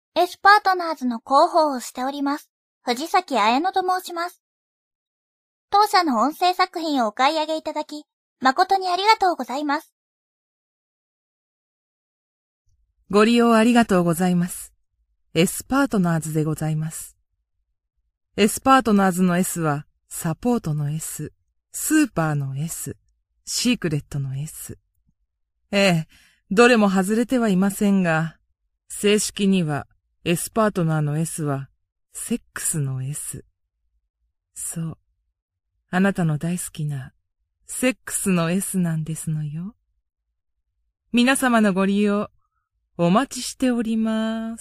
S パートナーズの広報をしております。藤崎彩乃と申します。当社の音声作品をお買い上げいただき、誠にありがとうございます。 ご利用ありがとうございます。S パートナーズでございます。S パートナーズの S は、サポートの S、スーパーの S、シークレットの S。どれも外れてはいませんが、正式には S パートナーの S は、セックスの S。そう。あなたの大好きな、セックスの S なんですのよ。皆様のご利用、お待ちしております。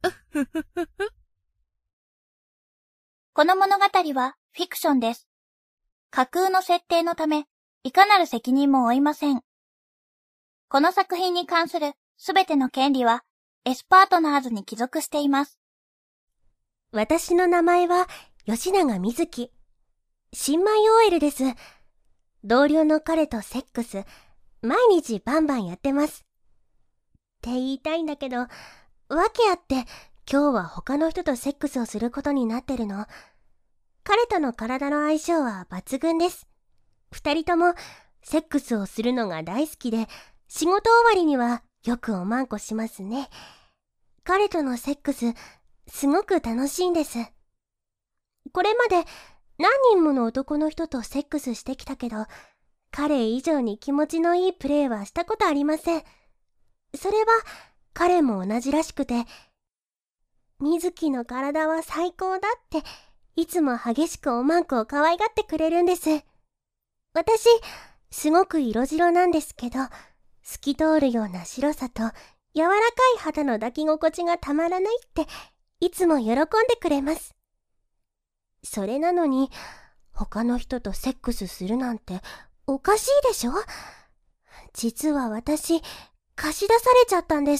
この物語はフィクションです。架空の設定のため、いかなる責任も負いません。この作品に関するすべての権利は S パートナーズに帰属しています。 私の名前は吉永みずき。新米 OL です。同僚の彼とセックス、毎日バンバンやってます。って言いたいんだけど、わけあって今日は他の人とセックスをすることになってるの。彼との体の相性は抜群です。二人ともセックスをするのが大好きで、仕事終わりにはよくおまんこしますね。彼とのセックス、すごく楽しいんです。これまで何人もの男の人とセックスしてきたけど、彼以上に気持ちのいいプレーはしたことありません。それは彼も同じらしくて、水木の体は最高だって、いつも激しくおまんこを可愛がってくれるんです。私、すごく色白なんですけど、透き通るような白さと柔らかい肌の抱き心地がたまらないっていつも喜んでくれます。それなのに他の人とセックスするなんておかしいでしょ？実は私、貸し出されちゃったんです。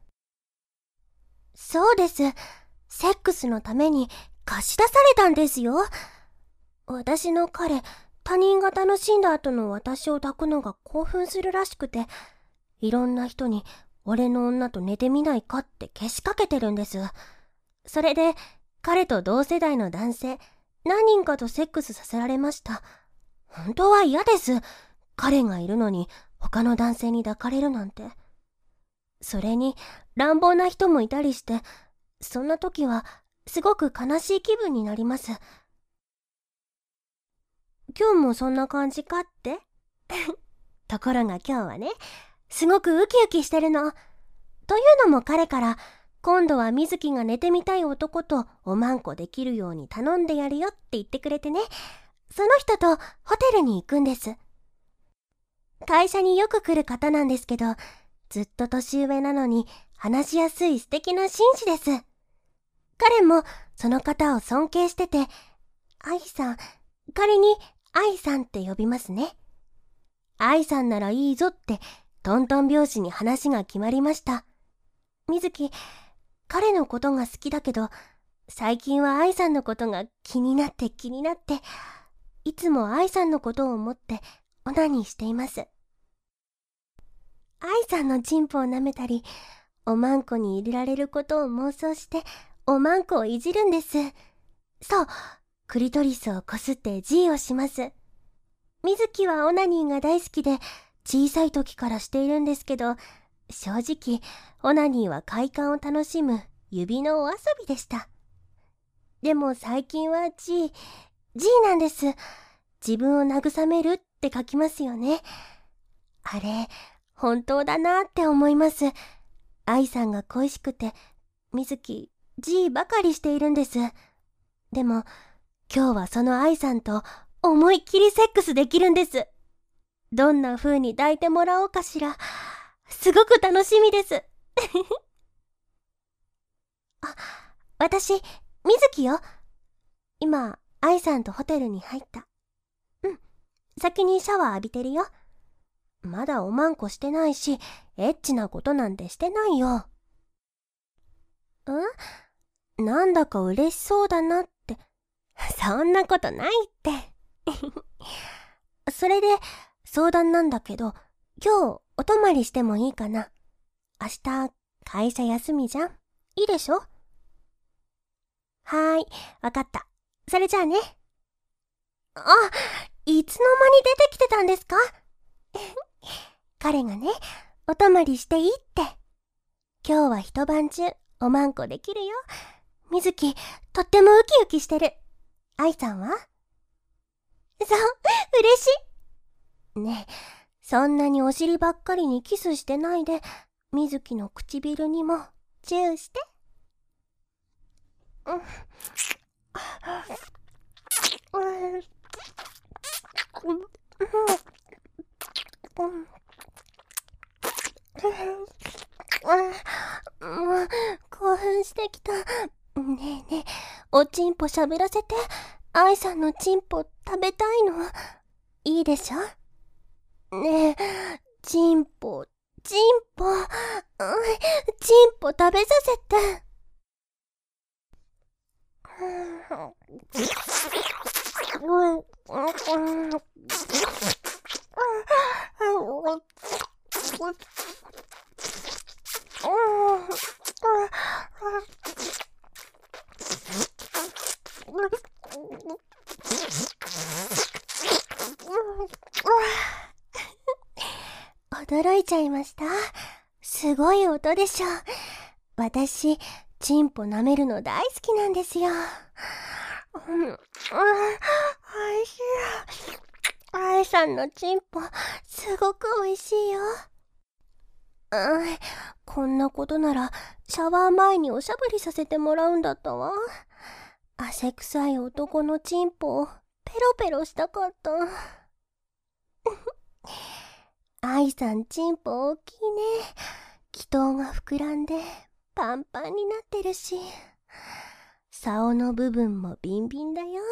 そうです。セックスのために貸し出されたんですよ。私の彼、他人が楽しんだ後の私を抱くのが興奮するらしくて、いろんな人に俺の女と寝てみないかってけしかけてるんです。それで彼と同世代の男性何人かとセックスさせられました。本当は嫌です。彼がいるのに他の男性に抱かれるなんて。それに乱暴な人もいたりして、そんな時はすごく悲しい気分になります。今日もそんな感じかってところが今日はね、すごくウキウキしてるの。というのも彼から、今度は水木が寝てみたい男とおまんこできるように頼んでやるよって言ってくれてね、その人とホテルに行くんです。会社によく来る方なんですけど、ずっと年上なのに話しやすい素敵な紳士です。彼もその方を尊敬してて、愛さん、仮に愛さんって呼びますね。愛さんならいいぞってトントン拍子に話が決まりました。水木、彼のことが好きだけど、最近は愛さんのことが気になって、いつも愛さんのことを思ってオナニーしています。愛さんのチンポを舐めたり、おまんこに入れられることを妄想しておまんこをいじるんです。そう、クリトリスをこすって G をします。水木はオナニーが大好きで小さい時からしているんですけど、正直オナニーは快感を楽しむ指のお遊びでした。でも最近は G なんです。自分を慰めるって書きますよね。あれ本当だなって思います。愛さんが恋しくて水木 G ばかりしているんです。でも今日はその愛さんと思いっきりセックスできるんです。どんな風に抱いてもらおうかしら。すごく楽しみです。あ、私、水木よ。今、愛さんとホテルに入った。先にシャワー浴びてるよ。まだおまんこしてないし、エッチなことなんてしてないよ。なんだか嬉しそうだなって。そんなことないって。それで、相談なんだけど、今日お泊まりしてもいいかな。明日、会社休みじゃん。 いいでしょ？はーい、わかった。それじゃあね。あ、いつの間に出てきてたんですか？彼がね、お泊まりしていいって。今日は一晩中おまんこできるよ。みずき、とってもウキウキしてる。愛さんは？そう、嬉しい。ねえ、そんなにお尻ばっかりにキスしてないで、みずきの唇にもチューして。興奮してきた。ねえねえ、おちんぽ喋らせて。愛さんのちんぽ食べたいの。いいでしょ？ねえ、ちんぽ、ちんぽ、ちんぽ食べさせて。驚いちゃいました。すごい音でしょ。私、チンポ舐めるの大好きなんですよ。おいしい。愛さんのチンポ、すごくおいしいよ。こんなことなら、シャワー前におしゃぶりさせてもらうんだったわ。汗臭い男のチンポをペロペロしたかった。愛さんチンポ大きいね。気筒が膨らんでパンパンになってるし、竿の部分もビンビンだよ。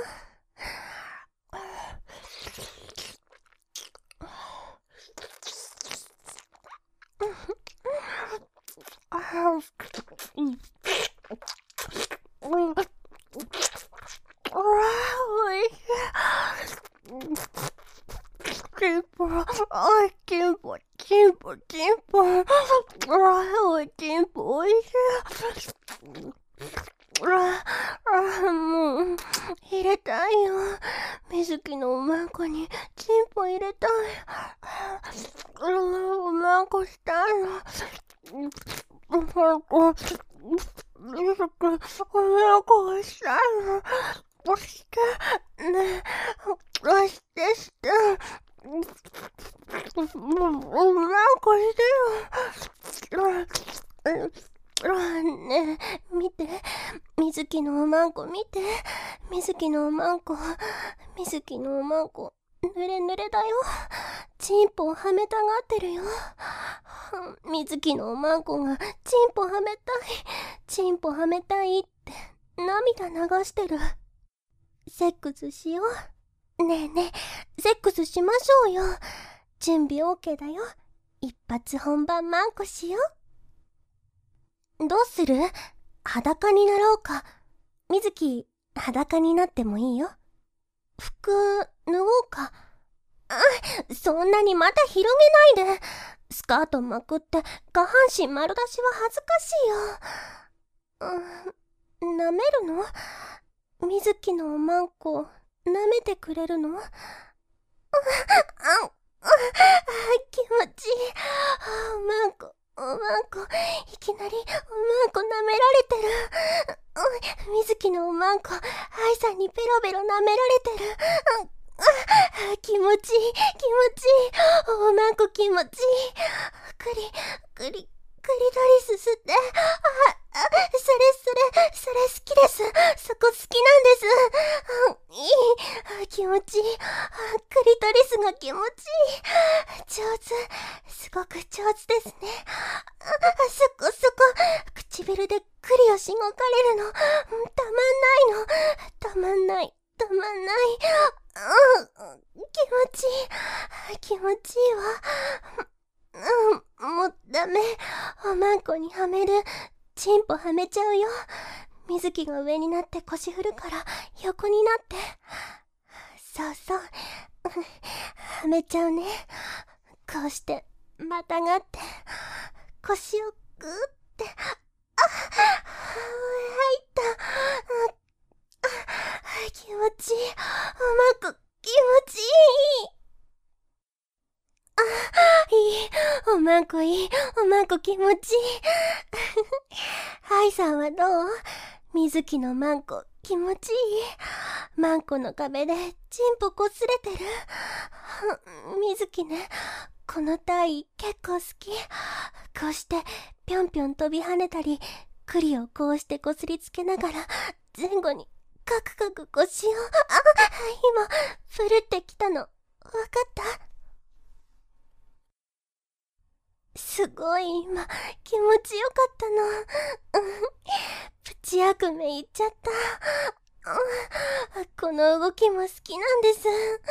もう、入れたいよ。水木のおまんこにチンポ入れたい。おまんこしたいの。おまんこ、水木、おまんこがしたいの。押して、ね、押して。おまんこしてよ。ねえ、見て。水木のおまんこ見て。水木のおまんこ。水木のおまんこ。ぬれぬれだよ。チンポをはめたがってるよ。水木のおまんこがチンポはめたい。チンポはめたいって涙流してる。セックスしよう。ねえねえ、セックスしましょうよ。準備 OK だよ。一発本番まんこしよう。どうする？裸になろうか。水木、裸になってもいいよ。服、脱ごうか。そんなにまた広げないで。スカートまくって下半身丸出しは恥ずかしいよ。舐めるの？水木のおまんこ、舐めてくれるの？気持ちいい。おまんこ、おまんこ、いきなりおまんこ舐められてる。水木のおまんこ、愛さんにペロペロ舐められてる。気持ちいい、気持ちいい。おまんこ気持ちいい。クリトリス吸って。それ好きです。そこ好きなんです。いい。気持ちいい。クリトリスが気持ちいい。上手。すごく上手ですね。そこ。唇でクリをしごかれるの。たまんない。気持ちいいわ。もうダメ。おまんこにはめる。チンポはめちゃうよ。水木が上になって腰振るから横になって。そう。はめちゃうね。こうしてまたがって腰をグーって。 まんこ気持ちいい。いい。おまんこいい。おまんこ気持ちいい。ハイさんはどう？水木のまんこ気持ちいい？まんこの壁でチンポこすれてる。水木ね、この体位結構好き。こうしてぴょんぴょん飛び跳ねたり、栗をこうしてこすりつけながら前後にカクカク腰を。今ふるってきたのわかった？すごい今気持ちよかったの。プチ悪夢言っちゃった。この動きも好きなんです。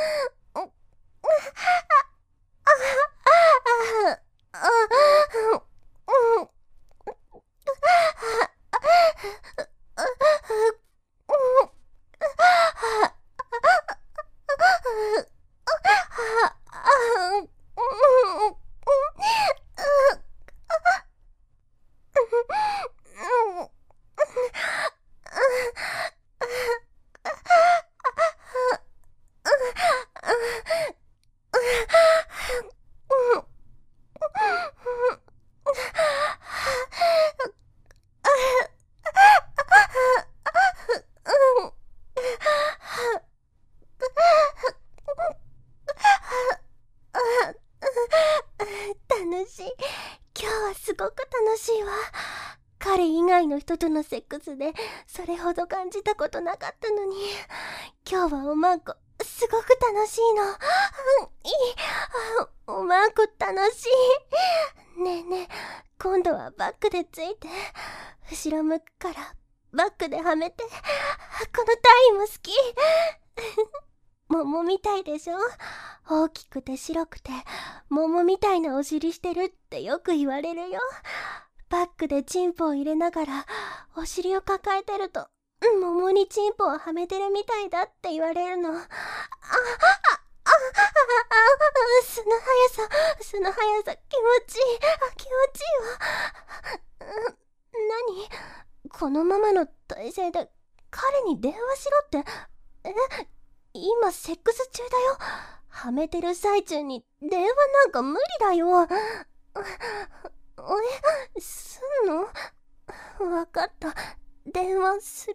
楽しい。今日はすごく楽しいわ。彼以外の人とのセックスでそれほど感じたことなかったのに、今日はおまんこすごく楽しいの。いい。おまんこ楽しい。ねえねえ、今度はバックでついて、後ろ向くからバックではめて。この体位も好き。桃みたいでしょ？大きくて白くて桃みたいなお尻してるってよく言われるよ。バックでチンポを入れながらお尻を抱えてると、桃にチンポをはめてるみたいだって言われるの。その速さ気持ちいい。気持ちいいわ。何？このままの体勢で彼に電話しろって。今セックス中だよ。はめてる最中に電話なんか無理だよ。すんの？わかった。電話する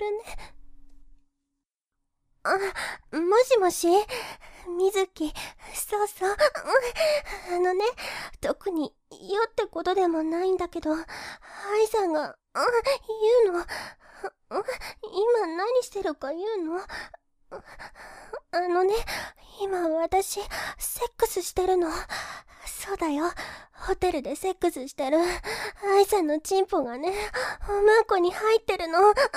ね。もしもし、水木。そうそう。特によってことでもないんだけど、ハイさんが、言うの。今何してるか言うの？今私、セックスしてるの。そうだよ。ホテルでセックスしてる。愛さんのチンポがね、おまんこに入ってるの。そう、疲れ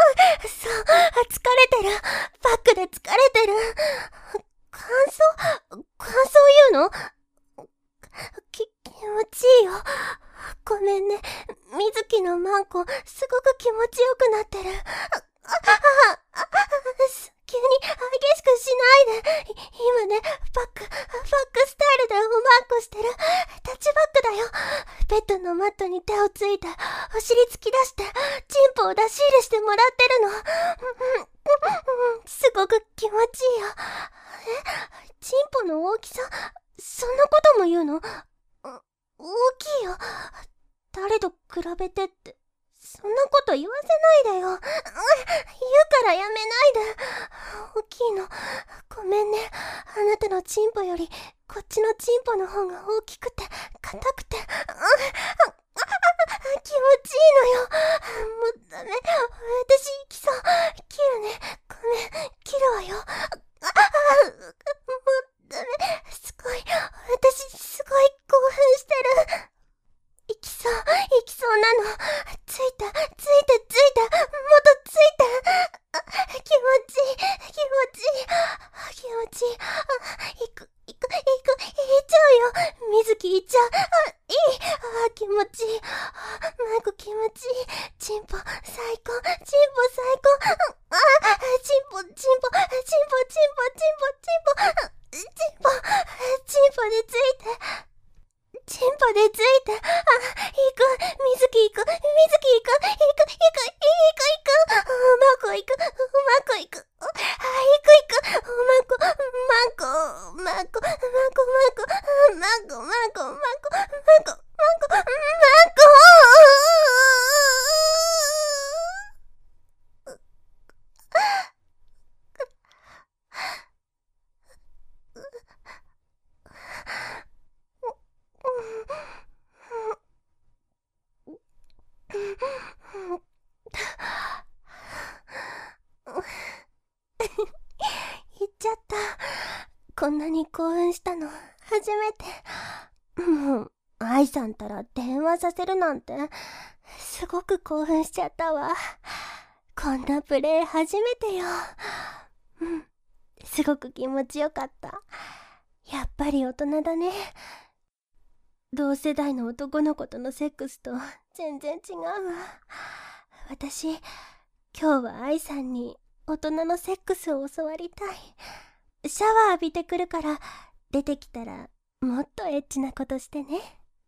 てる。バックで疲れてる。感想言うの？気持ちいいよ。ごめんね。水木のまんこ、すごく気持ちよくなってる。急に激しくしないで。今ね、バックスタイルでおまんこしてる。タッチバックだよ。ベッドのマットに手をついて、お尻突き出して、チンポを出し入れしてもらってるの。すごく気持ちいいよ。チンポの大きさ、そんなことも言うの？大きいよ。誰と比べてって。そんなこと言わせないでよ。言うからやめないで。大きいの。ごめんね。あなたのチンポより、こっちのチンポの方が大きくて、硬くて。気持ちいいのよ。もうダメ。私行きそう。切るね。ごめん。切るわよ。もうダメ。すごい。私すごい興奮してる。行きそうなの。ついた。もっとついて。気持ちいい。行く。行っちゃうよ。水木行っちゃう。いい。気持ちいい。マイコ気持ちいい。チンポ最高。チンポでついて。行く。水木行く。おまんこ行く。行く。おこんなに興奮したの初めて。もう、愛さんたら電話させるなんて、すごく興奮しちゃったわ。こんなプレイ初めてよ。すごく気持ちよかった。やっぱり大人だね。同世代の男の子とのセックスと全然違うわ。私、今日は愛さんに大人のセックスを教わりたい。シャワー浴びてくるから、出てきたらもっとエッチなことしてね。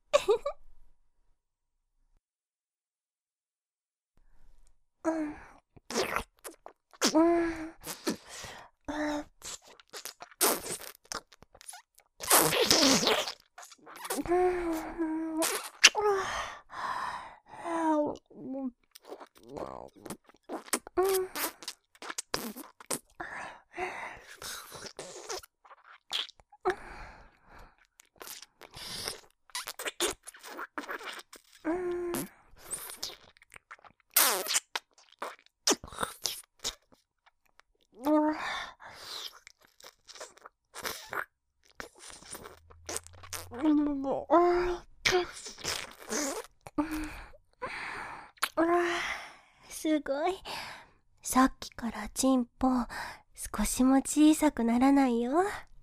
すごい。さっきからチンポ少しも小さくならないよ。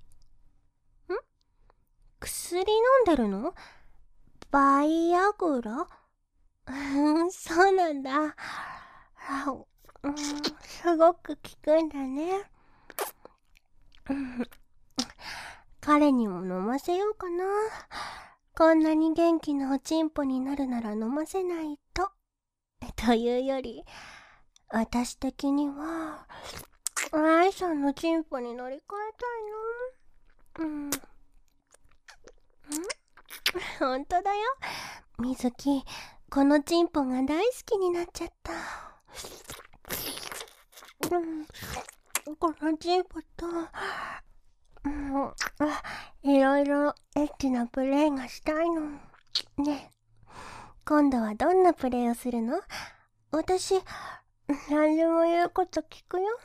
薬飲んでるの？バイアグラ？そうなんだ。すごく効くんだね。彼にも飲ませようかな。こんなに元気なおちんぽになるなら飲ませないと。というより、私的には、愛さんのチンポに乗り換えたいな。ほんとだよ。みずき、このチンポが大好きになっちゃった。このチンポと、いろいろエッチなプレイがしたいの。ねえ、今度はどんなプレイをするの？私、何でも言うこと聞くよ。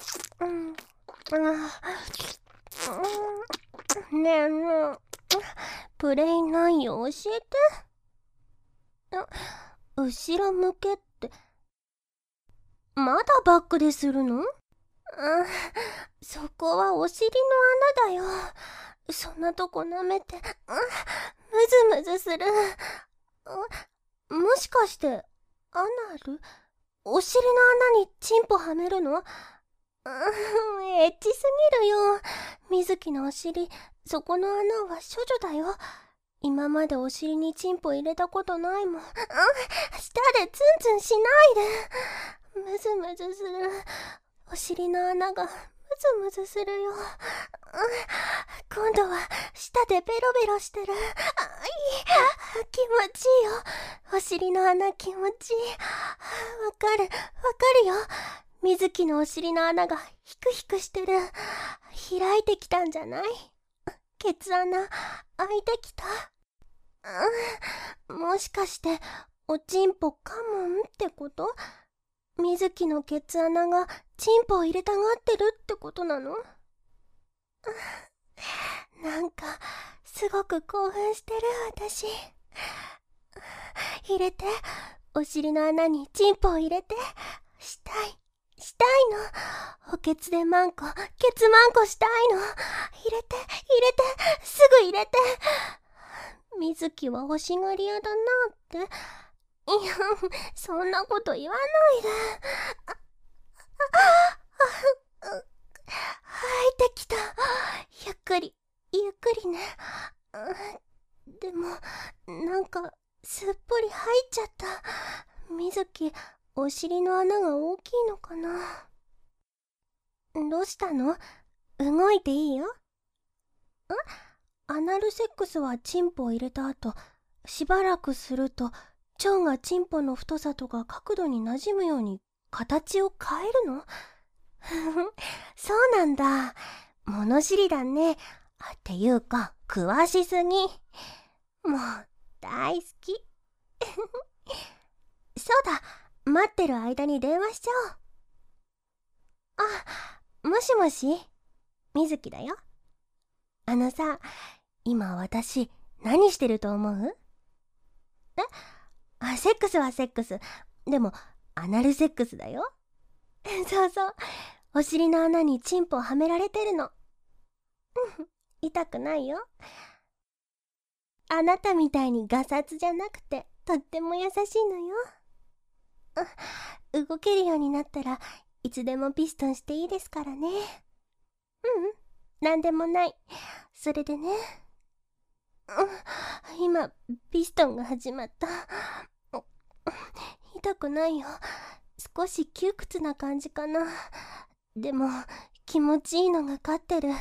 ねえねえ、プレイ内容教えて。後ろ向けって、まだバックでするの？そこはお尻の穴だよ。そんなとこ舐めて、ムズムズする。もしかして、アナル？お尻の穴にチンポはめるの？エッチすぎるよ。水木のお尻、そこの穴は処女だよ。今までお尻にチンポ入れたことないもん。舌でツンツンしないで。ムズムズする。お尻の穴がムズムズするよ。今度は舌でベロベロしてる。気持ちいいよ。お尻の穴気持ちいい。わかるよ。水木のお尻の穴がヒクヒクしてる。開いてきたんじゃない？ケツ穴開いてきた？もしかしておちんぽカモンってこと？水木のケツ穴がチンポを入れたがってるってことなの？なんかすごく興奮してる私。入れて、お尻の穴にチンポを入れて、したいの。おケツでマンコ、ケツマンコしたいの。入れて、すぐ入れて。水木は欲しがり屋だなって。いや、そんなこと言わないで。入ってきた。ゆっくりね。でも、なんか、すっぽり入っちゃった。水木、お尻の穴が大きいのかな？どうしたの？動いていいよ。アナルセックスはチンポを入れた後、しばらくすると、腸がチンポの太さとか角度に馴染むように形を変えるの？そうなんだ。物知りだね。っていうか、詳しすぎ。もう、大好き。そうだ、待ってる間に電話しちゃおう。もしもし、水木だよ。 さ、今私何してると思う？セックスはセックス。でもアナルセックスだよ。そうそう。お尻の穴にチンポをはめられてるの。痛くないよ。あなたみたいにガサツじゃなくてとっても優しいのよ。動けるようになったらいつでもピストンしていいですからね。なんでもない。それでね、今ピストンが始まった。痛くないよ。少し窮屈な感じかな。でも気持ちいいのが勝ってる。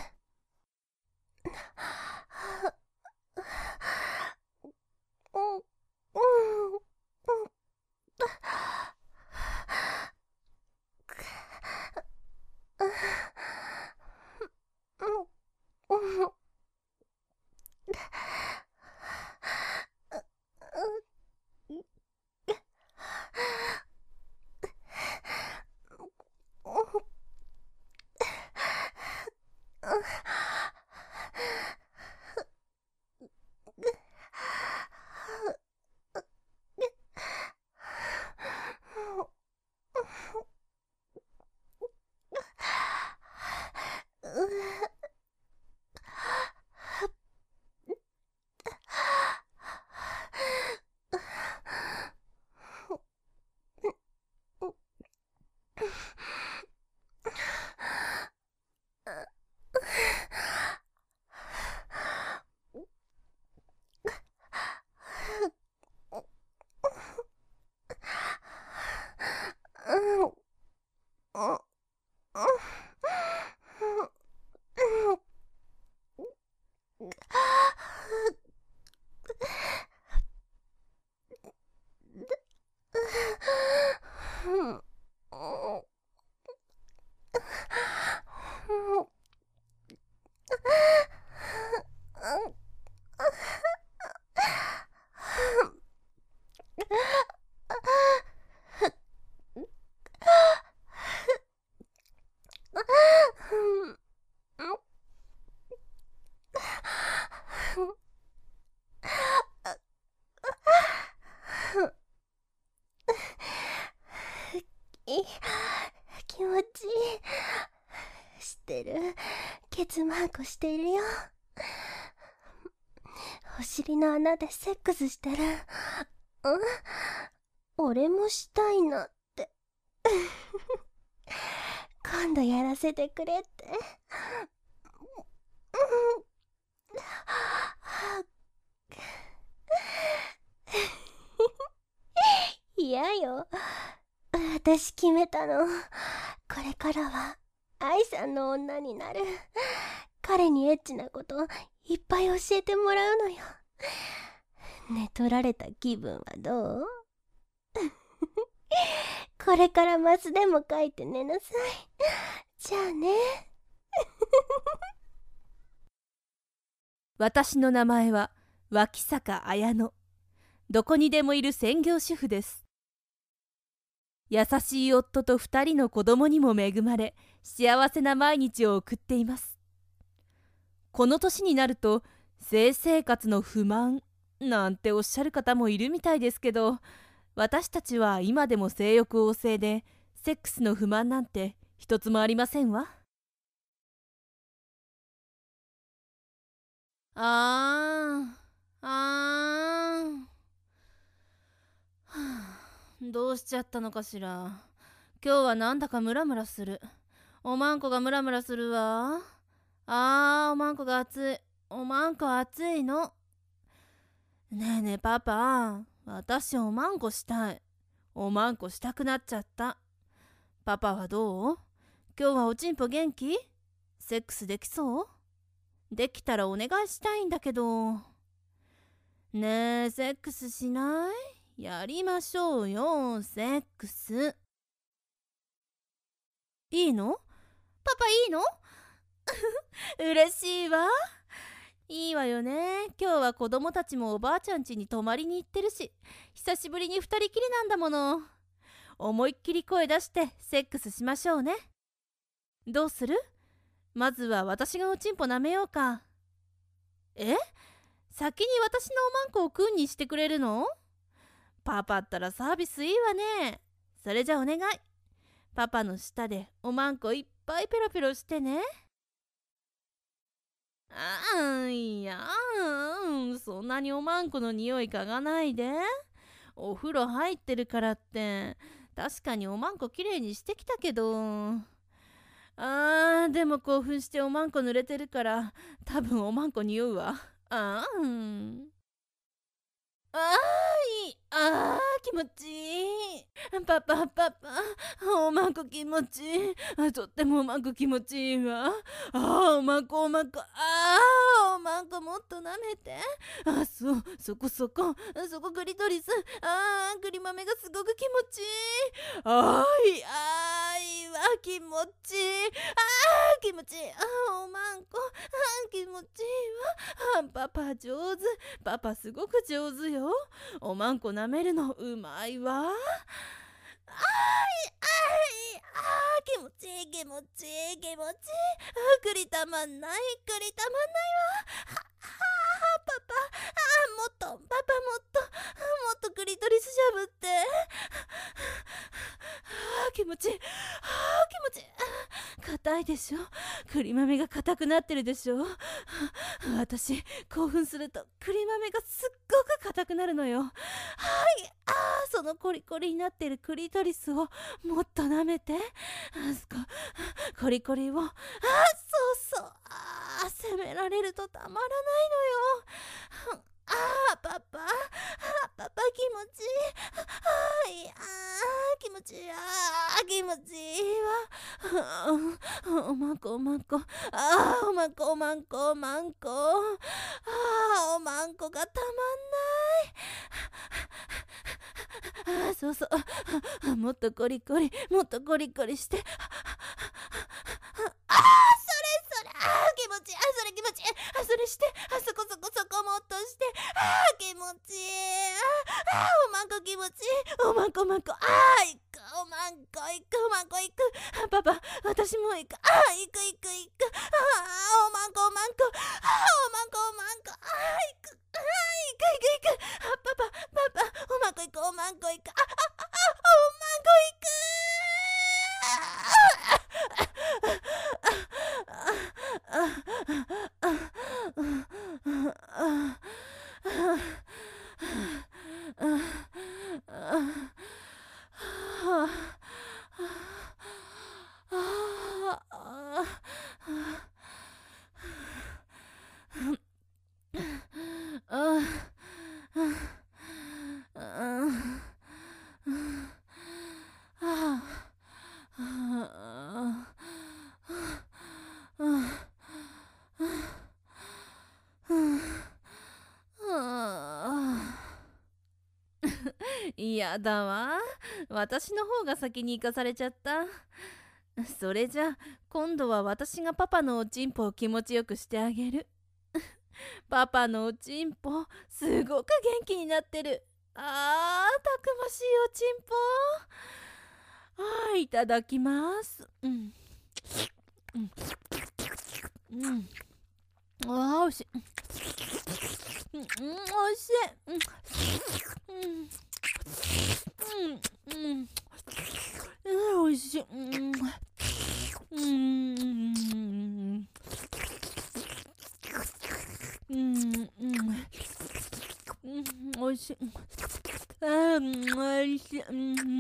気持ちいい。してる。ケツマークしてるよ。お尻の穴でセックスしてる。俺もしたいなって。今度やらせてくれって。嫌よ。私決めたの。これからは愛さんの女になる。彼にエッチなこといっぱい教えてもらうのよ。寝取られた気分はどう？これからマスでも書いて寝なさい。じゃあね。 私の名前は脇坂綾乃。どこにでもいる専業主婦です。優しい夫と2人の子供にも恵まれ、幸せな毎日を送っています。この年になると性生活の不満なんておっしゃる方もいるみたいですけど、私たちは今でも性欲旺盛で、セックスの不満なんて一つもありませんわ。どうしちゃったのかしら。今日はなんだかムラムラする。おまんこがムラムラするわ。おまんこが熱い。おまんこ熱いの。ねえねえパパ、私おまんこしたい。おまんこしたくなっちゃった。パパはどう？今日はおちんぽ元気？セックスできそう？できたらお願いしたいんだけど。ねえ、セックスしない？やりましょうよ、セックス。いいの？パパいいの？嬉しいわ。いいわよね。今日は子供たちもおばあちゃん家に泊まりに行ってるし、久しぶりに二人きりなんだもの。思いっきり声出してセックスしましょうね。どうする？まずは私がおちんぽ舐めようか。 え、先に私のおまんこを君にしてくれるの？パパったらサービスいいわね。それじゃお願い。パパの舌でおまんこいっぱいペロペロしてね。いや、そんなにおまんこの匂い嗅がないで。お風呂入ってるからって確かにおまんこきれいにしてきたけど、でも興奮しておまんこ濡れてるから多分おまんこ匂うわ。気持ちいい。パパ、おまんこ気持ちいい。とってもおまんこ気持ちいいわ。おまんこ、おまんこもっと舐めて。そこクリトリス。栗豆がすごく気持ちいい。いいわ、気持ちいい。気持ちいい。おまんこ、気持ちいいわ。パパ上手。パパすごく上手よ。おまんこ舐めるのうまいわ。気持ちいい。栗たまんないわ。パパ、もっとクリトリスしゃぶって。気持ちいい。硬いでしょ。栗豆が硬くなってるでしょ。私興奮すると栗豆がすっごく硬くなるのよ。そのコリコリになってるクリトリスをもっと舐めて。コリコリを責められるとたまらないのよ。パパ気持ちいい。気持ちいいわ。おまんこおまんこがたまんない。もっとコリコリして。気持ちいい。それして。そこもっとして。気持ちいい。おまんこ気持ちいい。おまんこ。おまんこ行く。パパ、私も行く。行く。おまんこ。行く。パパ、おまんこ行く。おまんこ行く。やだわ。私の方が先に行かされちゃった。それじゃ今度は私がパパのおちんぽを気持ちよくしてあげる。パパのおちんぽすごく元気になってる。たくましいおちんぽ。いただきます。おいしい。おいしい。おいしい。おいしい。おいしい。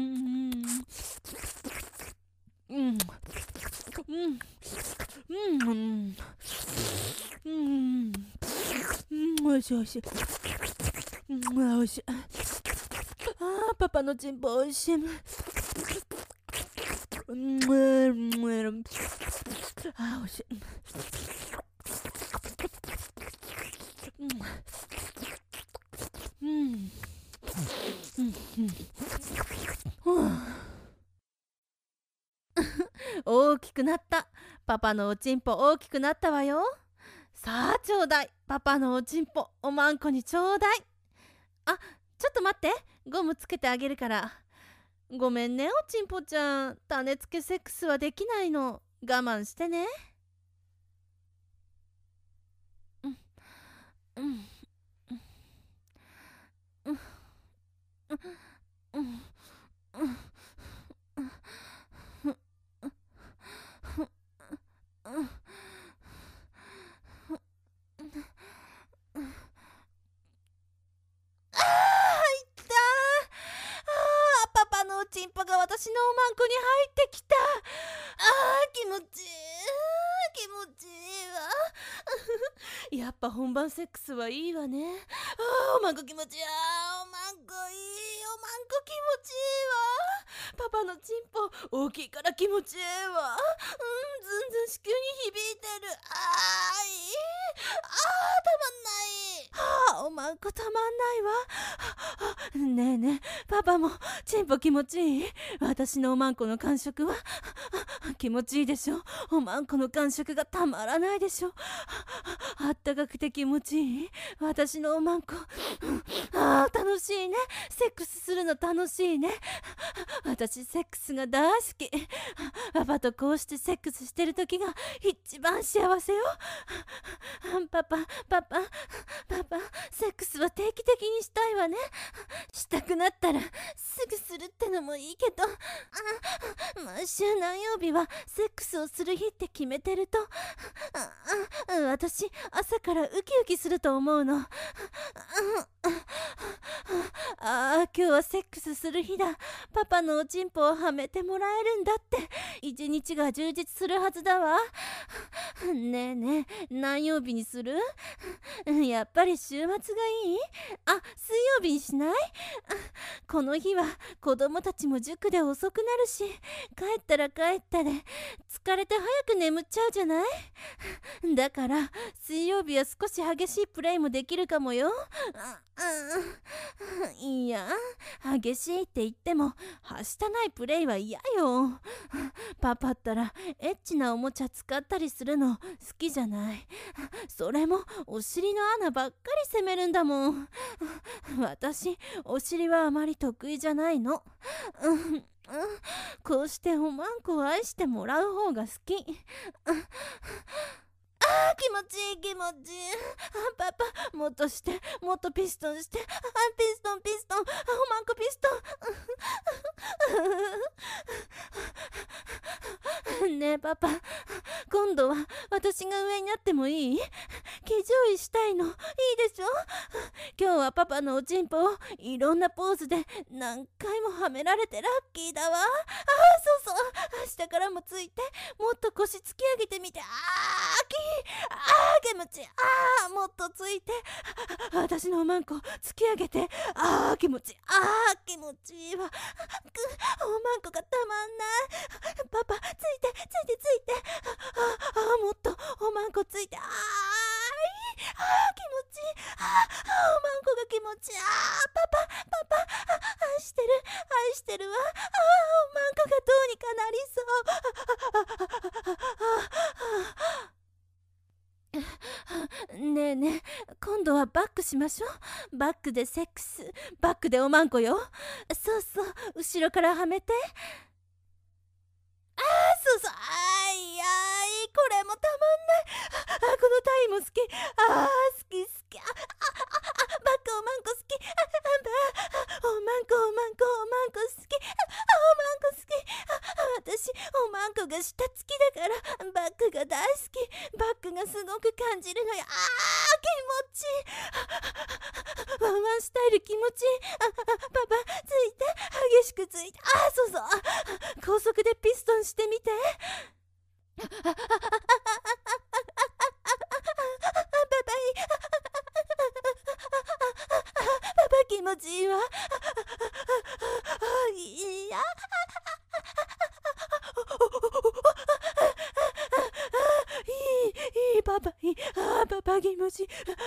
おいしい。おいしい。おいしい。パパのチンポおいしい。おいしい。大きくなった。パパのおちんぽ大きくなったわよ。さあちょうだい。パパのおちんぽおまんこにちょうだい。ちょっと待って。ゴムつけてあげるから。ごめんねおちんぽちゃん。種付けセックスはできないの。我慢してね。 パパのおちんぽが私のおまんこに入ってきた。気持ちいい。気持ちいいわ。やっぱ本番セックスはいいわね。おまんこ気持ちいい。おまんこいい。おまんこ気持ちいいわ。パパのちんぽ大きいから気持ちいいわ。ずんずん子宮に響いてる。いい。たまんない。おまんこたまんないわ。ねえねえ、パパもちんぽ気持ちいい？私のおまんこの感触は気持ちいいでしょ。おまんこの感触がたまらないでしょ。あったかくて気持ちいい私のおまんこ。楽しいね。セックスするの楽しいね。私セックスが大好き。パパとこうしてセックスしてる時が一番幸せよ。パパセックスは定期的にしたいわね。したくなったらすぐするってのもいいけど、毎週何曜日はセックスをする日って決めてると、私朝からウキウキすると思うの。今日はセックスする日だ。パパのおちんぽをはめてもらえるんだって、一日が充実するはずだわ。ねえねえ、何曜日にする？やっぱり週末がいい？水曜日にしない？この日は子供たちも塾で遅くなるし、帰ったら帰ったで疲れて早く眠っちゃうじゃない？だから水曜日は少し激しいプレイもできるかもよ。いや、激しいって言ってもはしたないプレイは嫌よ。パパったらエッチなおもちゃ使ったりするの好きじゃない。それもお尻の穴ばっかり攻めるんだもん。私お尻はあまり得意じゃないの。こうしておまんこを愛してもらう方が好き。気持ちいい気持ちいい。パパもっとして、もっとピストンして。ピストンおまんこピストン。ねえパパ、今度は私が上になってもいい？騎乗位したいの。いいでしょ？今日はパパのおちんぽをいろんなポーズで何回もはめられてラッキーだわ。そう下からもついて、もっと腰突き上げてみて。気持ちいい。もっとついて。私のおまんこ突き上げて。気持ちいい。気持ちいいわ。おまんこがたまんない。パパついて。もっとおまんこついて。気持ちいい。おまんこが気持ちいい。パパ愛してるわ。おまんこがどうにかなりそう。ねえねえ、今度はバックしましょう。バックでセックス、バックでおまんこよ。そう後ろからはめて。これもたまんない。このタイも好き。好き。バックおまんこ好き。おまんこ好き。私おまんこが下付きだからバックが大好き。バックがすごく感じるのよ。気持ちいい。ワンワンスタイル気持ちいい。パパついて、激しくついて。高速でピストンしてみて。パパ気持ちいいわ。いや。いいパパいい。パパ気持ちいい。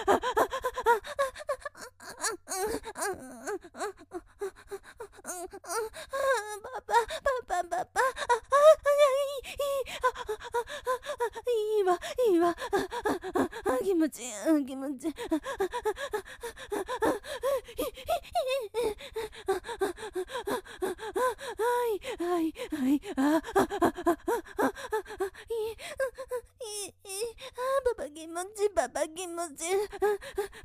いいわ。気持ちいい。パパ気持ちいい。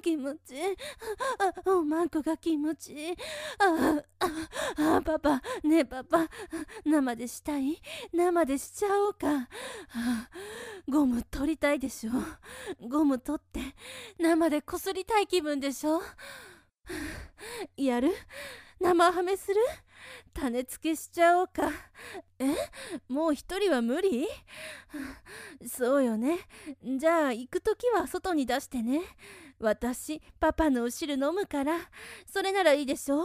気持ちいい。おまんこが気持ちいい。パパ、ねえパパ、生でしたい？生でしちゃおうか。ゴム取りたいでしょ。ゴム取って生でこすりたい気分でしょ。やる？生ハメする？種付けしちゃおうか。もう一人は無理？そうよね。じゃあ行くときは外に出してね。私パパのお汁飲むから。それならいいでしょ。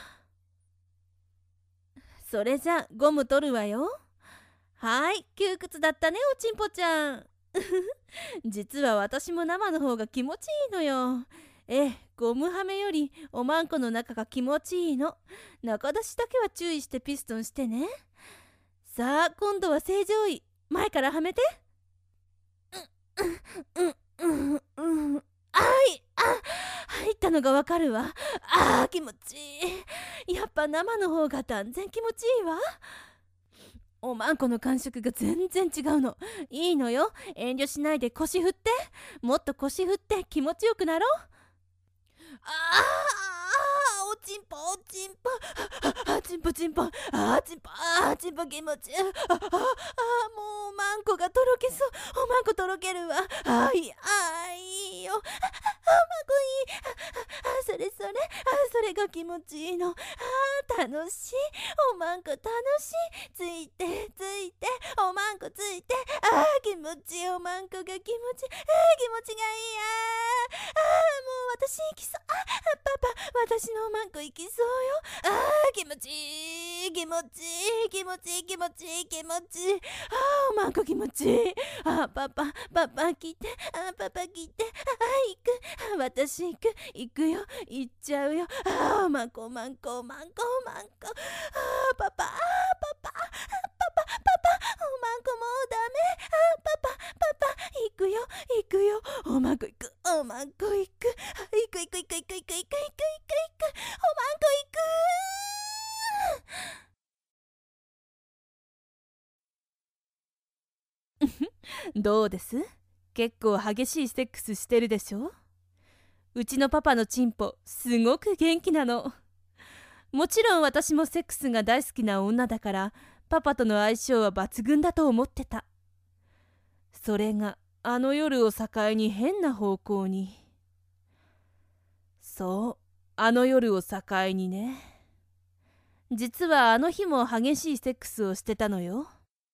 それじゃゴム取るわよ。はい、窮屈だったねおちんぽちゃん。実は私も生の方が気持ちいいのよ。ゴムはめよりおまんこの中が気持ちいいの。中出しだけは注意してピストンしてね。さあ今度は正常位。前からはめて。入ったのがわかるわ。気持ちいい。やっぱ生の方が断然気持ちいいわ。おまんこの感触が全然違うの。いいのよ、遠慮しないで腰振って。もっと腰振って気持ちよくなろう。おちんぽおちんぽ、ちんぽちんぽ、ちんぽ気持ちいい。もうおまんこがとろけそう。おまんことろけるわ。いいよ。おまんこいい。それそれが気持ちいいの。楽しい。おまんこ楽しい。ついておまんこついて。気持ちいい。おまんこが気持ちいい。気持ちがいい。もう私行きそう。パパ、私のおまんこ行きそうよ。気持ちいい。気持ちいい。気持ちいい。気持ちいい。気持ちいい。おまんこ気持ちいい。パパ来て。パパ来て。行く。私行く。行くよ。行っちゃうよ。おまんこ。パパ。おまんこもうダメ。パパ行くよ。おまんこ行く。おまんこ行く。行く。おまんこ行く。どうです？結構激しいセックスしてるでしょ。うちのパパのチンポすごく元気なの。もちろん私もセックスが大好きな女だからパパとの相性は抜群だと思ってた。それがあの夜を境に変な方向に。そう、あの夜を境にね。実はあの日も激しいセックスをしてたのよ。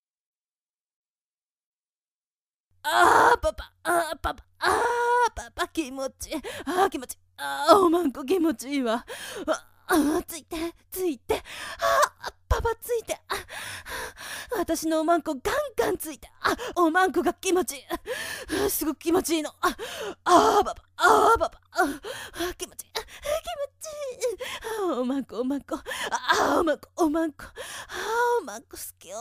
パパ気持ちいい。気持ちいい。おまんこ気持ちいいわ。ついて。パパついて。私のおまんこガンガンついて。おまんこが気持ちいい。すごく気持ちいいの。パパ気持ちいい。おまんこ。おまんこ好き。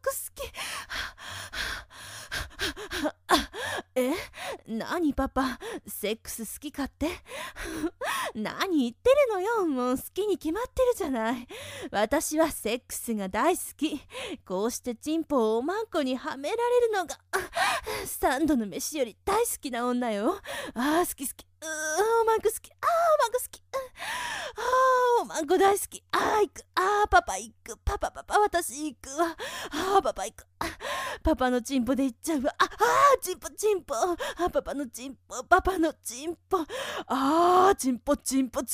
何パパ、セックス好きかって？何言ってるのよ。もう好きに決まってるじゃない。私はセックスが大好き。こうしてチンポをおまんこにはめられるのが3度の飯より大好きな女よ。好き。おまんこ好き。おまんこ大好き。行く。パパ行く。パパ私行くわ。パパ行く。パパのチンポで行っちゃうわ。チンポ。パパのチンポ。チンポ好き。チンポ好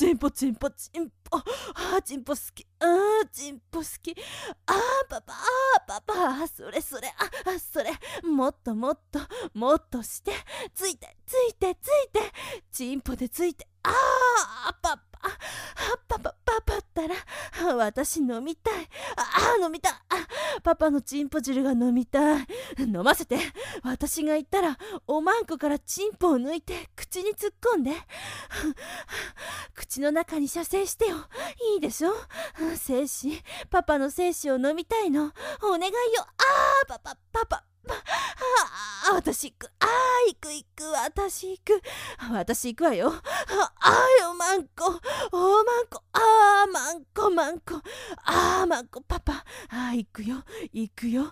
き。パパそれ。もっとして。ついて。チンポでついて。パパったら私飲みたい。パパのチンポ汁が飲みたい。飲ませて。私が言ったらおまんこからチンポを抜いて口に突っ込んで。口の中に射精してよ。いいでしょ。精子、パパの精子を飲みたいの。お願いよ。パパ私行く。私行くわよ。おまんこ。まんこ。パパ。行くよ。行く。お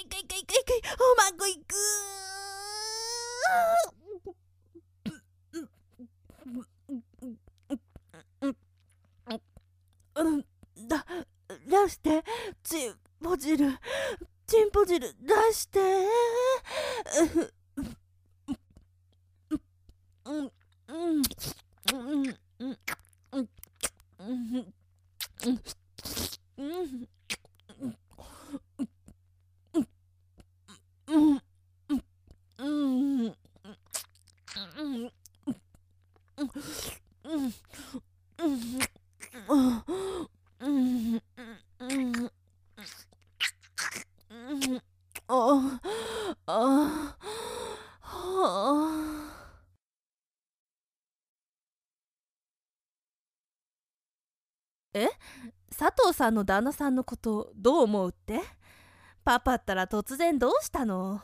まんこ行く。 出して。チンポ汁出して。え、佐藤さんの旦那さんのことどう思うって？パパったら突然どうしたの？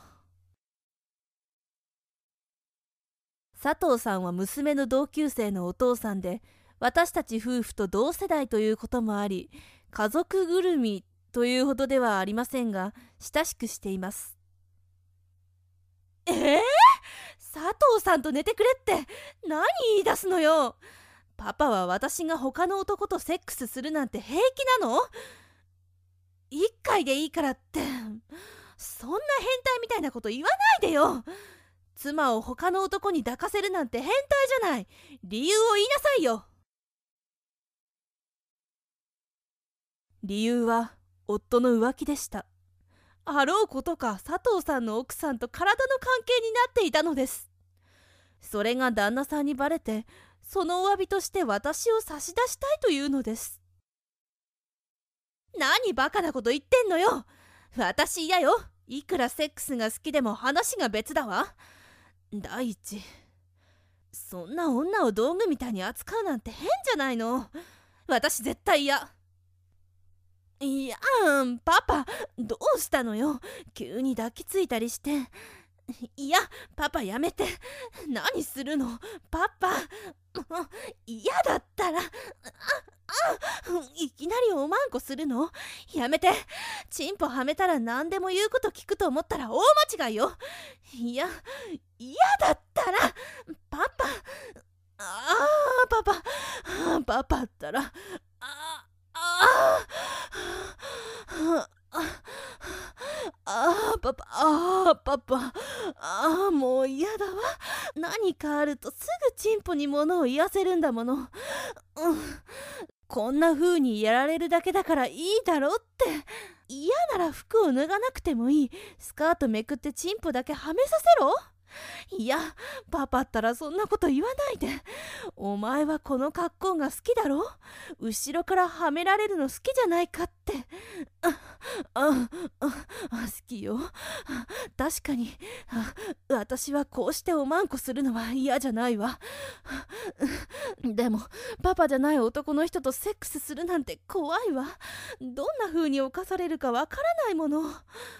佐藤さんは娘の同級生のお父さんで、私たち夫婦と同世代ということもあり、家族ぐるみというほどではありませんが、親しくしています。佐藤さんと寝てくれって何言い出すのよ。パパは私が他の男とセックスするなんて平気なの？一回でいいからって、そんな変態みたいなこと言わないでよ。妻を他の男に抱かせるなんて変態じゃない。理由を言いなさいよ。理由は夫の浮気でした。あろうことか佐藤さんの奥さんと体の関係になっていたのです。それが旦那さんにバレて、そのお詫びとして私を差し出したいというのです。何バカなこと言ってんのよ。私嫌よ。いくらセックスが好きでも話が別だわ。第一、そんな女を道具みたいに扱うなんて変じゃないの。私絶対嫌。いやパパ、どうしたのよ。急に抱きついたりして。いやパパやめて。何するのパパ。嫌だったらいきなりおまんこするのやめて。チンポはめたら何でも言うこと聞くと思ったら大間違いよ。いや嫌だったらパパ。パパったらパパ、もう嫌だわ。何かあるとすぐチンポに物を言わせるんだもの。こんな風にやられるだけだからいいだろって。嫌なら服を脱がなくてもいい。スカートめくってチンポだけはめさせろ。いやパパったらそんなこと言わないで。お前はこの格好が好きだろ。後ろからはめられるの好きじゃないかって。好きよ。確かに私はこうしておまんこするのは嫌じゃないわ。でもパパじゃない男の人とセックスするなんて怖いわ。どんな風に犯されるかわからないもの。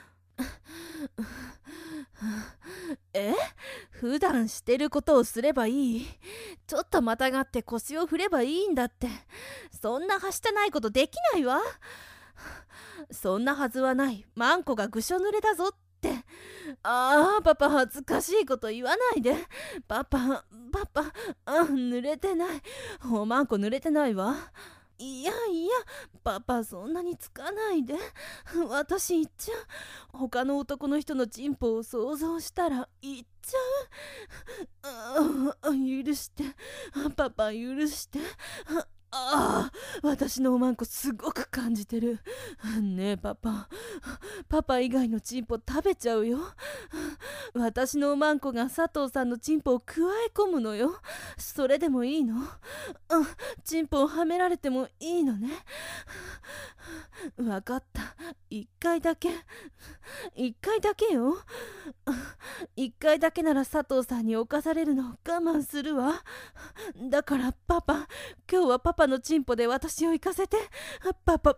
普段してることをすればいい。ちょっとまたがって腰を振ればいいんだって。そんなはしたないことできないわ。そんなはずはない。マンコがぐしょ濡れだぞって。パパ恥ずかしいこと言わないで。パパ、濡れてない。おまんこ濡れてないわ。いやパパそんなにつかないで。私言っちゃう。他の男の人のチンポを想像したら言っちゃう。許してパパ、許して。私のおまんこすごく感じてる。ねえパパ以外のチンポ食べちゃうよ。私のおまんこが佐藤さんのチンポをくわえ込むのよ。それでもいいの？チンポをはめられてもいいのね。わかった。一回だけよ。一回だけなら佐藤さんに侵されるのを我慢するわ。だからパパ、今日はパパのチンポで私を行かせて。パパ、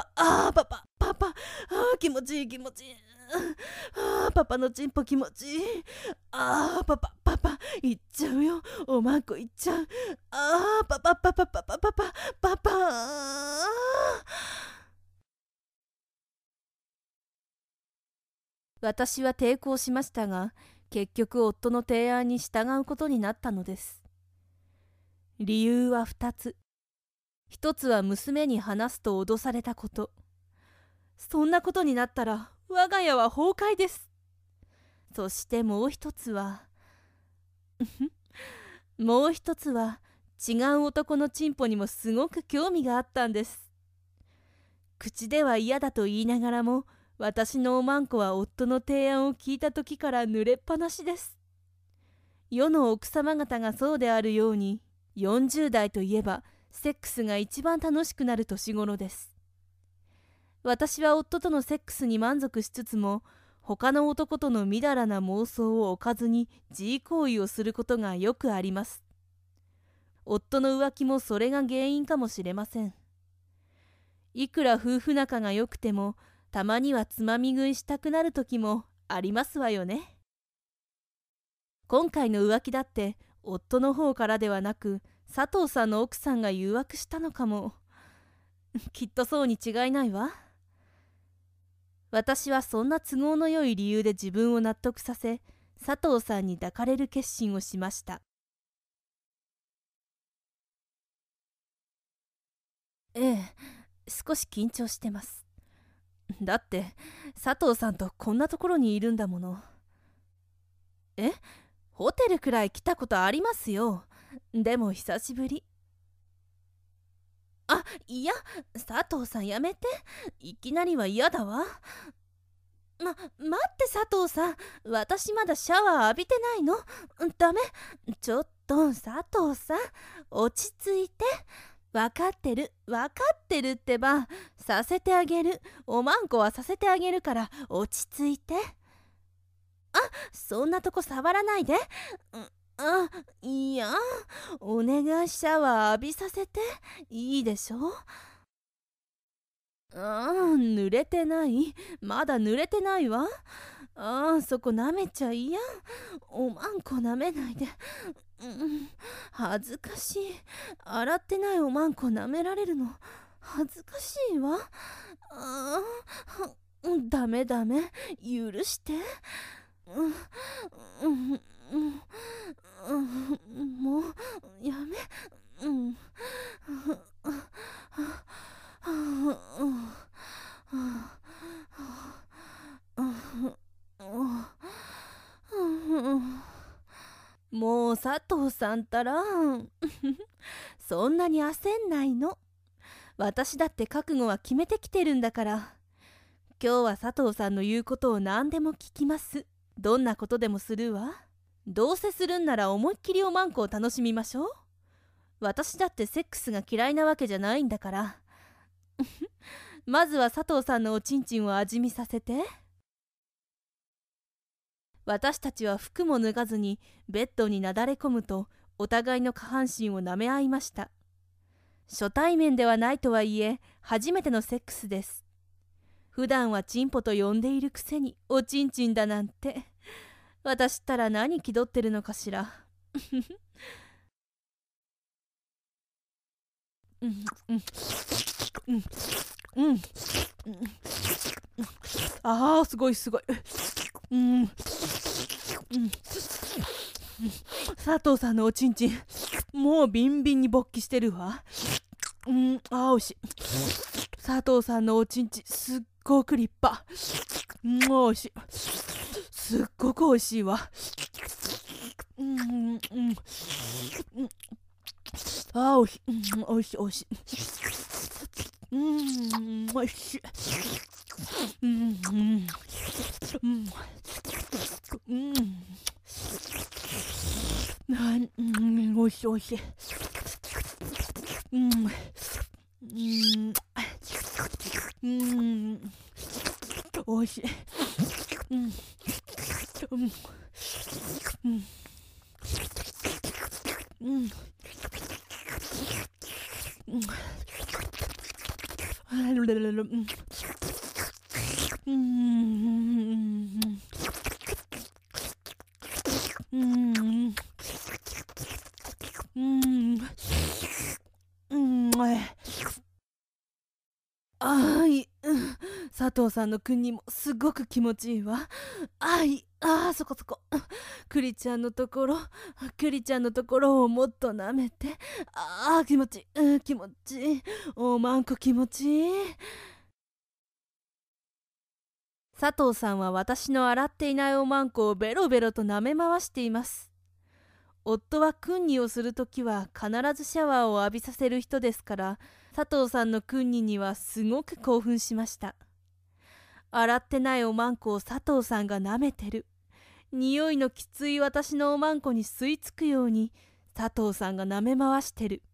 気持ちいい。パパのチンポ気持ちいい。パパ、行っちゃうよ。おまんこ行っちゃう。パパ。私は抵抗しましたが、結局夫の提案に従うことになったのです。理由は2つ。一つは娘に話すと脅されたこと。 そんなことになったら我が家は崩壊です。そしてもう一つはもう一つは違う男のチンポにもすごく興味があったんです。口では嫌だと言いながらも、私のおまんこは夫の提案を聞いた時から濡れっぱなしです。世の奥様方がそうであるように、40代といえばセックスが一番楽しくなる年頃です。私は夫とのセックスに満足しつつも、他の男とのみだらな妄想を置かずに自慰行為をすることがよくあります。夫の浮気もそれが原因かもしれません。いくら夫婦仲が良くても、たまにはつまみ食いしたくなる時もありますわよね。今回の浮気だって夫の方からではなく、佐藤さんの奥さんが誘惑したのかも。きっとそうに違いないわ。私はそんな都合の良い理由で自分を納得させ、佐藤さんに抱かれる決心をしました。ええ、少し緊張してます。だって佐藤さんとこんなところにいるんだもの。ホテルくらい来たことありますよ。でも久しぶり。いや、佐藤さんやめて。いきなりは嫌だわ。待って佐藤さん。私まだシャワー浴びてないの。ダメ。ちょっと佐藤さん、落ち着いて。分かってるってば。させてあげる。おまんこはさせてあげるから落ち着いて。そんなとこ触らないで。いや、お願い、シャワー浴びさせて。いいでしょ。濡れてない。まだ濡れてないわ。そこ舐めちゃいや。おまんこ舐めないで。恥ずかしい。洗ってないおまんこ舐められるの恥ずかしいわ。ダメ許して。もうやめ。もう佐藤さんったらそんなに焦んないの。私だって覚悟は決めてきてるんだから。今日は佐藤さんの言うことを何でも聞きます。どんなことでもするわ。どうせするんなら思いっきりおまんこを楽しみましょう。私だってセックスが嫌いなわけじゃないんだからまずは佐藤さんのおちんちんを味見させて。私たちは服も脱がずにベッドになだれ込むと、お互いの下半身を舐め合いました。初対面ではないとはいえ初めてのセックスです。普段はチンポと呼んでいるくせにおちんちんだなんて。私ったら何気取ってるのかしらすごい佐藤さんのおちんちんもうビンビンに勃起してるわ。おいしい。佐藤さんのおちんちんすっごく立派。おいしい。すっごくおいしいわ。おいしい。おいしい。おいしい。おいしい。おいしい。おいしい。おいしい。佐藤さんの国もすごく気持ちいいわ。そこ。クリちゃんのところをもっと舐めて。気持ちいい。おまんこ気持ちいい。 佐藤さんは私の洗っていないおまんこをベロベロと舐め回しています。夫は訓にをするときは必ずシャワーを浴びさせる人ですから、佐藤さんの訓にはすごく興奮しました。洗ってないおまんこを佐藤さんが舐めてる。匂いのきつい私のおまんこに吸い付くように佐藤さんが舐め回してる。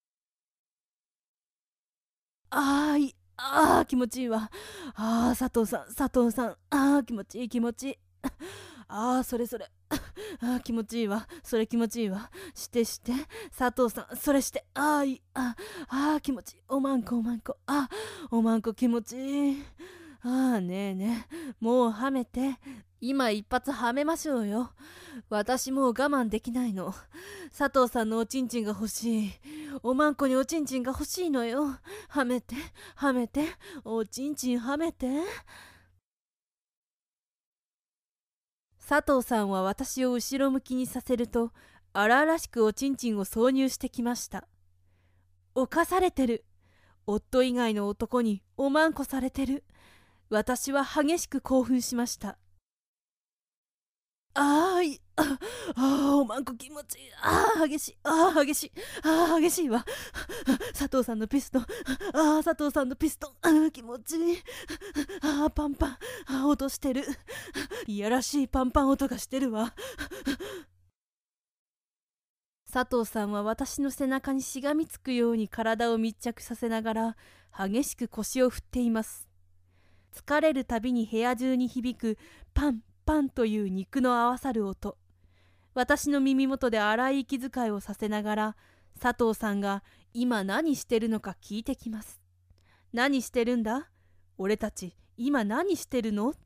気持ちいいわ。佐藤さん、気持ちいい気持ちいい。それ気持ちいいわ。それ気持ちいいわ。して佐藤さん、それして。いい。気持ちいい。おまんこ。おまんこ気持ちいい。ねえ、もうはめて。今一発はめましょうよ。私もう我慢できないの。佐藤さんのおちんちんが欲しい。おまんこにおちんちんが欲しいのよ。はめて。おちんちんはめて。佐藤さんは私を後ろ向きにさせると、荒々しくおちんちんを挿入してきました。犯されてる。夫以外の男におまんこされてる。私は激しく興奮しました。おまんこ気持ちいい。激しいわ。佐藤さんのピストン。気持ちいい。パンパン。音してる。いやらしいパンパン音がしてるわ。佐藤さんは私の背中にしがみつくように体を密着させながら激しく腰を振っています。疲れるたびに部屋中に響くパンパンという肉の合わさる音。私の耳元で荒い息遣いをさせながら佐藤さんが今何してるのか聞いてきます。何してるんだ？俺たち今何してるの？って。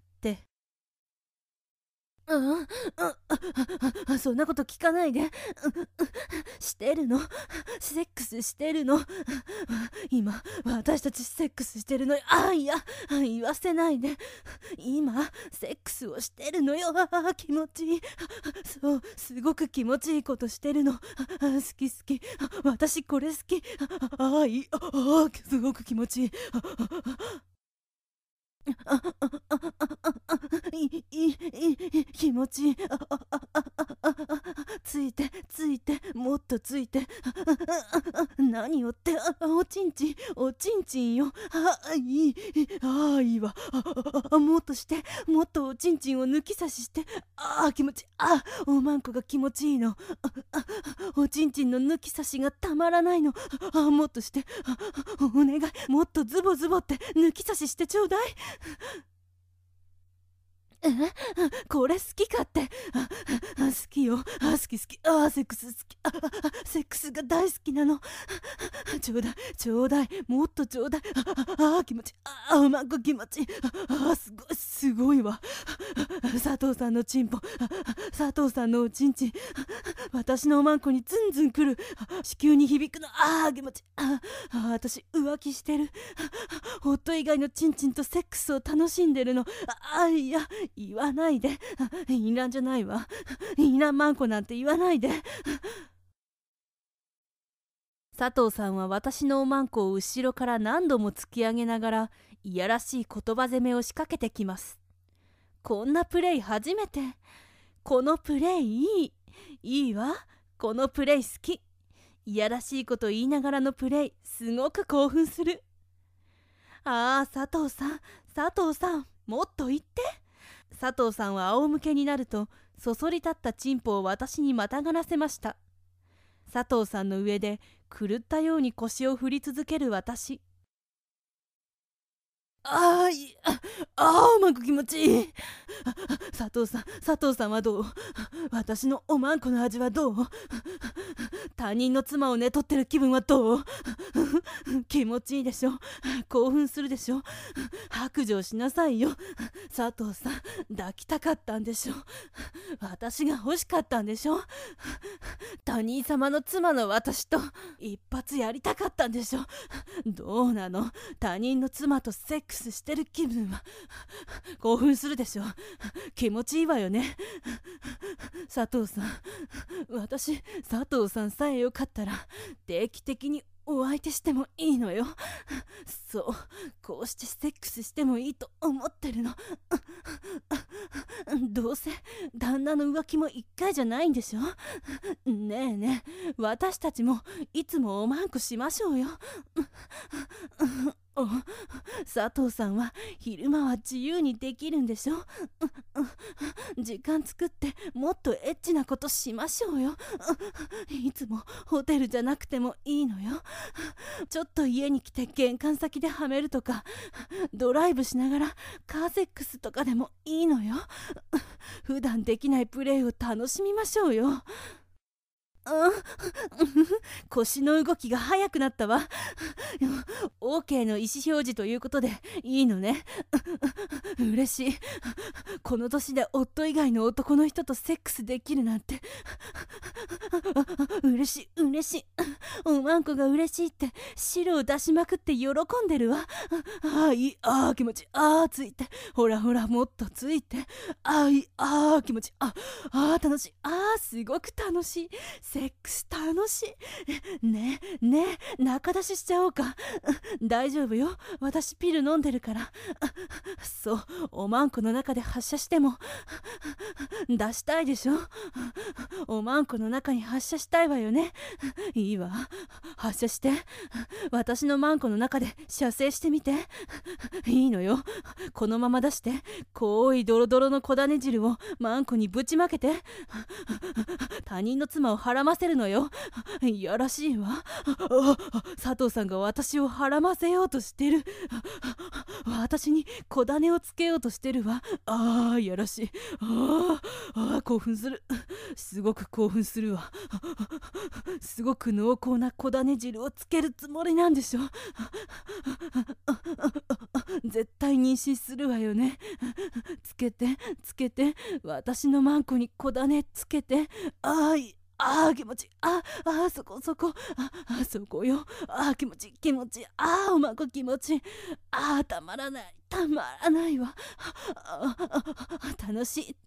そんなこと聞かないで。してるの？セックスしてるの？今私たちセックスしてるのよ。いや言わせないで。今セックスをしてるのよ。気持ちいい。そうすごく気持ちいいことしてるの。好き。私これ好き。いい。すごく気持ちいい。気持ちいい。ついてもっとついて。何よって。おちんちんよ。いいわ。もっとして。もっとおちんちんを抜き差しして。気持ちいい。おまんこが気持ちいいの。おちんちんの抜き差しがたまらないの。もっとして。お願い。もっとズボって抜き差ししてちょうだい。これ好きかって。好きよ。好き。セックス好き。セックスが大好きなの。ちょうだい。もっとちょうだい。気持ちいい。おまんこ気持ちいい。すごいわ。佐藤さんのチンポ。佐藤さんのおちんちん。私のおまんこにズンズンくる。子宮に響くの。気持ちいい。私浮気してる。夫以外のチンチンとセックスを楽しんでるの。いや言わないで。淫乱じゃないわ。淫乱マンコなんて言わないで。佐藤さんは私のおまんこを後ろから何度も突き上げながらいやらしい言葉攻めを仕掛けてきます。こんなプレイ初めて。このプレイいいわ。このプレイ好き。いやらしいこと言いながらのプレイすごく興奮する。佐藤さんもっと言って。佐藤さんは仰向けになるとそそり立ったチンポを私にまたがらせました。佐藤さんの上で狂ったように腰を振り続ける私。おまんこ気持ちいい。佐藤さんはどう？私のおまんこの味はどう？他人の妻を寝取ってる気分はどう？気持ちいいでしょ？興奮するでしょ？白状しなさいよ。佐藤さん抱きたかったんでしょ？私が欲しかったんでしょ？他人様の妻の私と一発やりたかったんでしょ？どうなの？他人の妻とセックスしてる気分は興奮するでしょ？気持ちいいわよね。佐藤さん、佐藤さんさえよかったら定期的にお相手してもいいのよ。そう、こうしてセックスしてもいいと思ってるの。どうせ旦那の浮気も1回じゃないんでしょ。ねえねえ、私たちもいつもおまんこしましょうよ。佐藤さんは昼間は自由にできるんでしょ。時間作ってもっとエッチなことしましょうよ。いつもホテルじゃなくてもいいのよ。ちょっと家に来て玄関先ではめるとか、ドライブしながらカーセックスとかでもいいのよ。普段できないプレイを楽しみましょうよ。腰の動きが速くなったわ。OK の意思表示ということでいいのね。嬉しい。この年で夫以外の男の人とセックスできるなんて。嬉しい嬉しい。おまんこが嬉しいって汁を出しまくって喜んでるわ。いい、気持ちいい。ついて、ほらほら、もっとついて。いい、気持ちいい。楽しい。すごく楽しい。セックス楽しい。ねえ中出ししちゃおうか。大丈夫よ、私ピル飲んでるから。そう、おまんこの中で発射しても出したいでしょ。おまんこの中に発射したいわよね。いいわ、発射して。私のまんこの中で射精してみて。いいのよ、このまま出して濃いドロドロの小種汁をまんこにぶちまけて。他人の妻をはらませるのよ。いやらしいわ。佐藤さんが私をはらませようとしてる。私に小種をつけようとしてるわ。いやらしい。興奮する。すごく興奮するわ。すごく濃厚な小種汁をつけるつもりなんでしょ。絶対妊娠するわよね。つけて私のマンコに小種つけて。気持ちいい。そこそこよ。気持ちいい。おまんこ気持ちいい。たまらないわ。楽しい。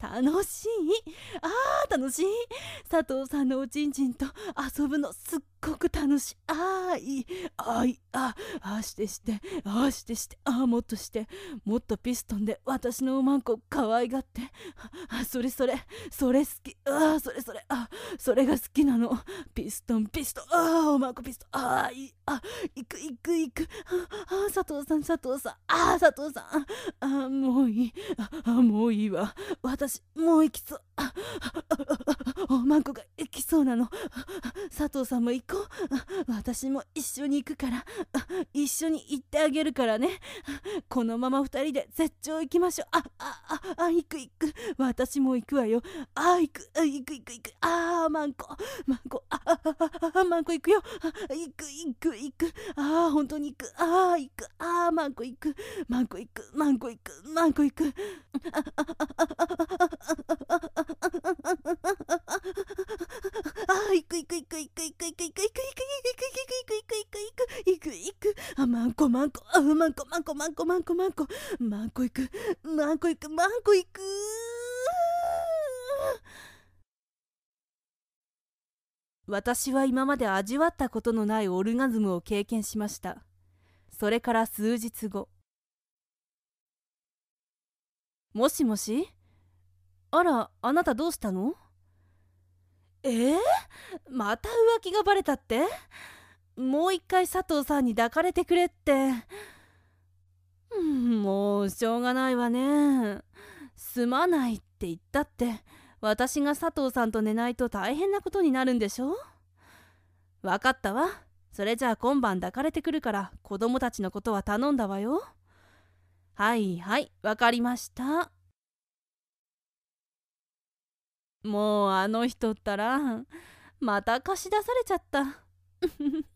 楽しい。佐藤さんのおちんちんと遊ぶのすっごく楽しい。いい。してもっとして、もっとピストンで私のおまんこ可愛がって。それ好き。それが好きなの。ピストン。おまんこピストン。いい。行く。佐藤さん。もういいわ。私もう行きそう。おまんこが行きそうなの。佐藤さんも行こう。私も一緒に行くから。一緒に行ってあげるからね。このまま二人で絶頂行きましょう。行く。私も行くわよ。行く。マンコ行くよ。行く。本当に行く。行く。マンコ行く。行く。マンコ行く。私は今まで味わったことのないオルガズムを経験しました。それから数日後。もしもし？あら、あなたどうしたの？また浮気がバレたって？もう一回佐藤さんに抱かれてくれって。もうしょうがないわね。すまないって言ったって、私が佐藤さんと寝ないと大変なことになるんでしょ。わかったわ。それじゃあ今晩抱かれてくるから子供たちのことは頼んだわよ。はい、わかりました。もうあの人ったらまた貸し出されちゃった。